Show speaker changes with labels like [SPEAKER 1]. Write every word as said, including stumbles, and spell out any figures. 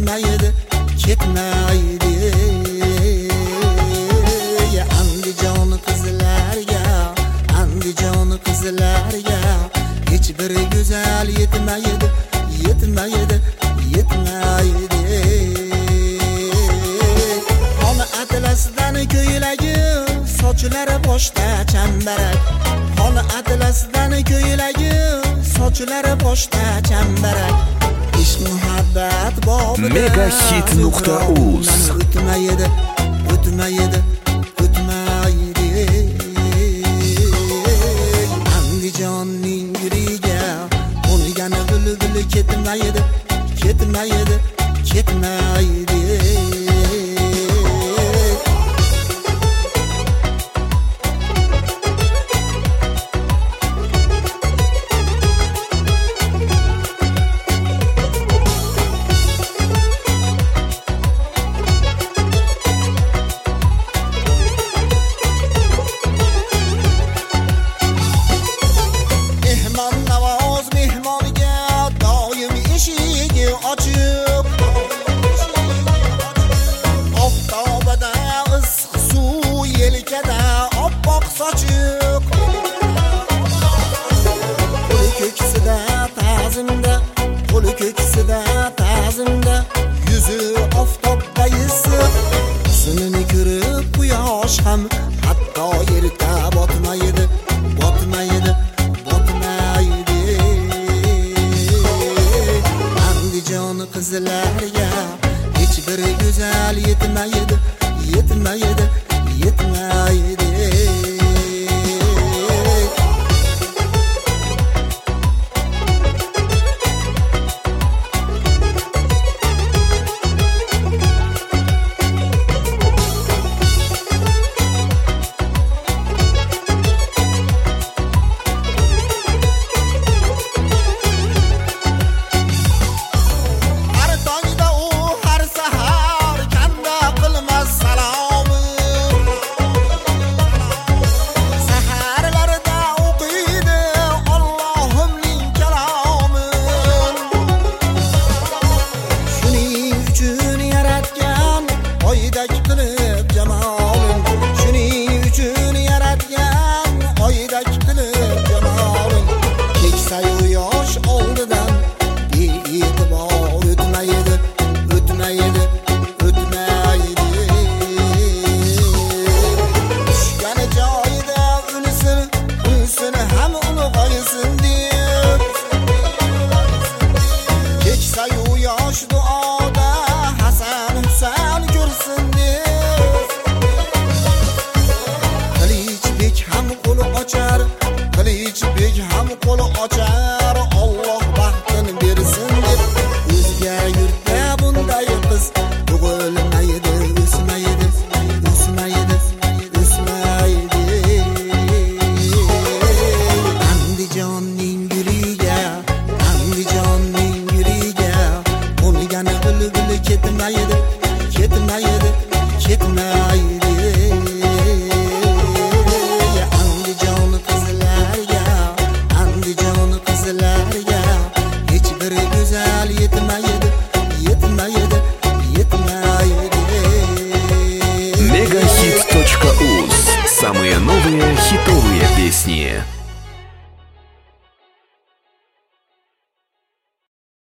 [SPEAKER 1] ketmaydi, ketmaydi. Andijon qizlarga, Andijon qizlarga hech bir go'zal yetmaydi, yetmaydi, yetmaydi. Xona atlasdan ko'ylagi, sochlari boshda chambarak. Xona atlasdan ko'ylagi, sochlari boshda chambarak. Ishq muhabbat bobida
[SPEAKER 2] mega hit nuqta uz
[SPEAKER 1] o'tmaydi, o'tmaydi, o'tmaydi. Andijonning guriga qo'ngan bulbul ketmaydi, ketmaydi, ketmaydi. Oftobada issiq suv, yelkada oppoq sochiq. Qo'li ko'ksida ta'zimda, qo'li ko'ksida ta'zimda, yuzi oftobda issiq. Husnini ko'rib quyosh ham hatto yerda botmaydi, botmaydi, botmaydi. Andijon qizlarga hech bir go'zal yetmaydi, yetmaydi, yetmaydi. Qilichbek ham qo'l ochar, Alloh baxtini bersin deb. O'zga yurtda bunday qiz tug'ilmaydi, o'smaydi, o'smaydi, o'smaydi. Andijonning guriga, Andijonning guriga qo'ngan bulbul ketmaydi, ketmaydi, ketmaydi.